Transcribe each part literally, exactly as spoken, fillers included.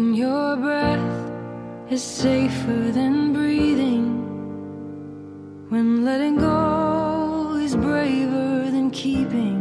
Holding your breath is safer than breathing, when letting go is braver than keeping,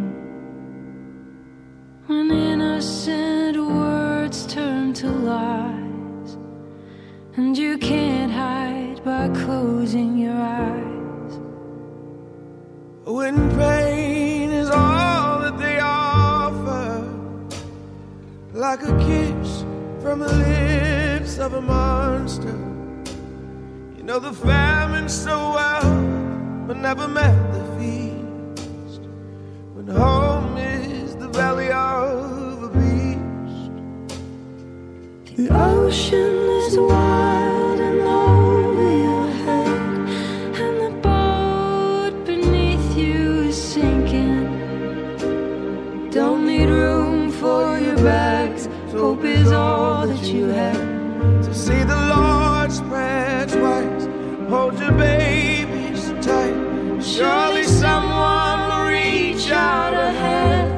when innocent words turn to lies, and you can't hide by closing your eyes. When pain is all that they offer, like a kiss from the lips of a monster. You know the famine so well, but never met the feast. When home is the valley of a beast. The ocean is wild and over your head, and the boat beneath you is sinking. Don't need room for your bags, hope is all that you have. To see the Lord spread twice, hold your babies tight. Surely someone will reach out a hand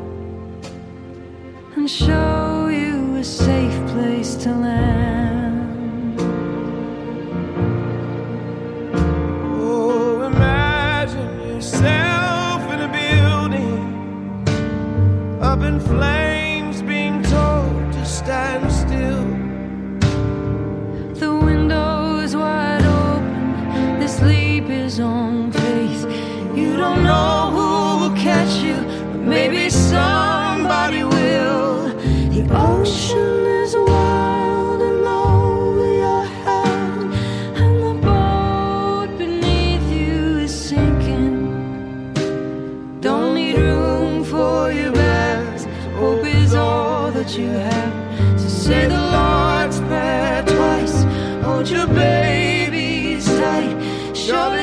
and show you a safe place to land. Oh, imagine yourself in a building, up in flames, being told to stand still. The window's wide open, this leap is on faith. You don't know who will catch you, but maybe somebody will. The ocean is wild and over your head, and the boat beneath you is sinking. Don't need room for your bags, hope is all that you have. So say the Lord's Prayer twice, hold your babies tight. Surely